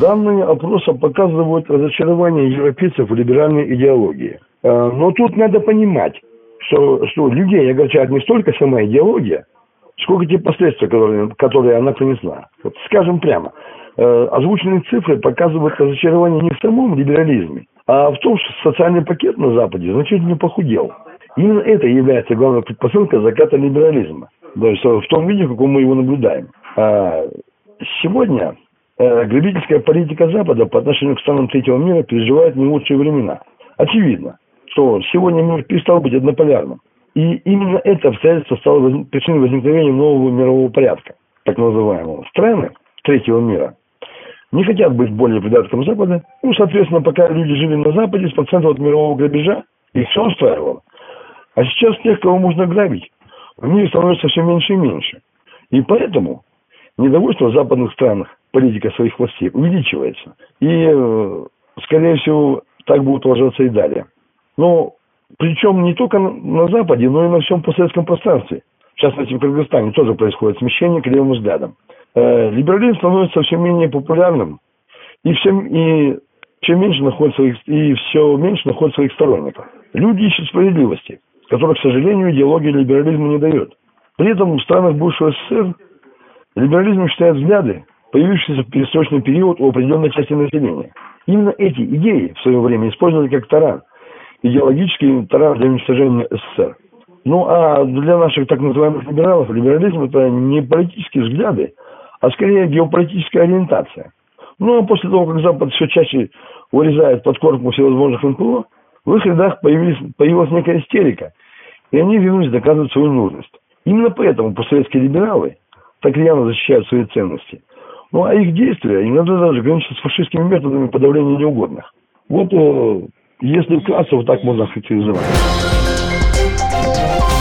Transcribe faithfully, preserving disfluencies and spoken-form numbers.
Данные опроса показывают разочарование европейцев в либеральной идеологии. Но тут надо понимать, что, что людей огорчает не столько сама идеология, сколько те последствия, которые, которые она принесла. Вот скажем прямо, озвученные цифры показывают разочарование не в самом либерализме, а в том, что социальный пакет на Западе значительно похудел. Именно это является главной предпосылкой заката либерализма, то есть в том виде, в каком мы его наблюдаем. А сегодня э, грабительская политика Запада по отношению к странам третьего мира переживает не лучшие времена. Очевидно, что сегодня мир перестал быть однополярным. И именно это обстоятельство стало воз... причиной возникновения нового мирового порядка, так называемого. Страны третьего мира не хотят быть более придатком Запада. Ну, соответственно, пока люди жили на Западе, с процентов от мирового грабежа их все устраивало. А сейчас тех, кого можно грабить, в мире становится все меньше и меньше. И поэтому недовольство в западных странах политика своих властей увеличивается. И, скорее всего, так будет продолжаться и далее. Но причем не только на Западе, но и на всем постсоветском пространстве. В частности, в Кыргызстане тоже происходит смещение к левым взглядам. Либерализм становится все менее популярным, и все, и все меньше находит своих, и все меньше находит своих сторонников. Люди ищут справедливости, которой, к сожалению, идеология либерализма не дает. При этом в странах бывшего СССР либерализм считает взгляды, появившиеся в перестроечный период у определенной части населения. Именно эти идеи в свое время использовали как таран, идеологический таран для уничтожения СССР. Ну а для наших так называемых либералов либерализм – это не политические взгляды, а скорее геополитическая ориентация. Ну а после того, как Запад все чаще урезает подкормку всевозможных эн пэ о, в их рядах появилась, появилась некая истерика, и они вернулись доказывать свою нужность. Именно поэтому постсоветские либералы так рьяно защищают свои ценности. Ну а их действия иногда даже граничат с фашистскими методами подавления неугодных. Вот э, если вкратце, вот так можно характеризовать.